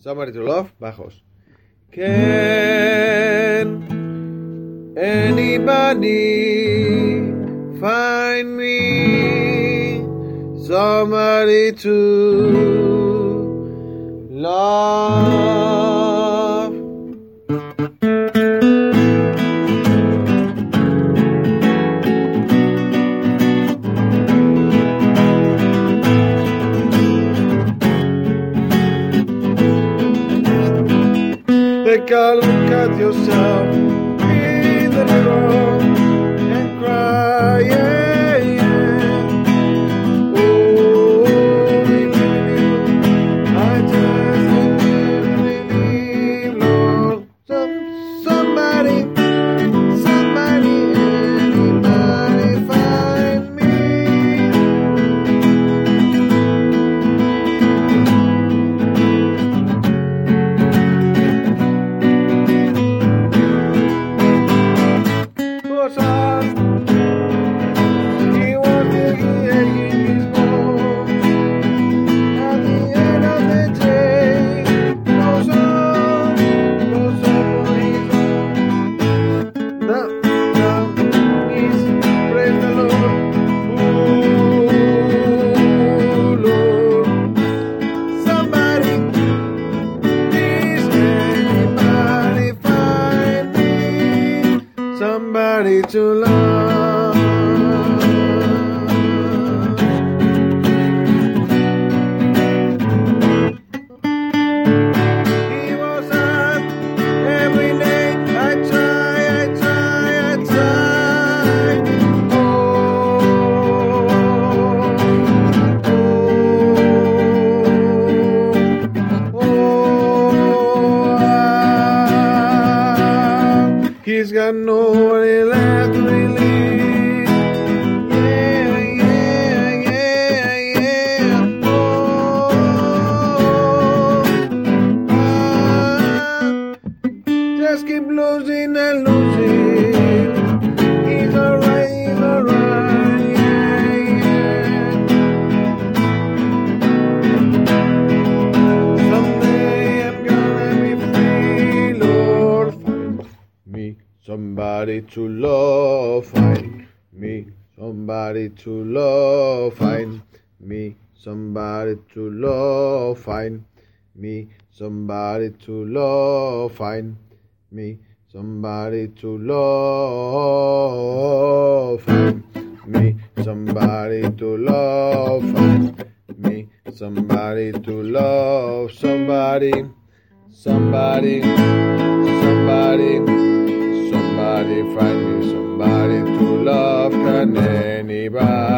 Somebody to love, bajos. Can anybody find me somebody to love? Take a look at yourself in the mirror and cry, yeah, yeah. Oh, I just can't believe, Lord. Somebody, anybody find me. He was taking his home. At the end of the day, goes on for his own. Now is praise the Lord. Ooh, Lord. Somebody, please anybody find me somebody to love. He was up every day. I try. He's got nobody left to believe. Yeah. Just keep losing and losing. He's alright, yeah. Someday I'm gonna be free, Lord. Find me somebody to love, find me somebody to love, find me somebody to love, find me somebody to love, find me somebody to love, find me somebody to love, find me somebody to love, somebody find me somebody to love. Can anybody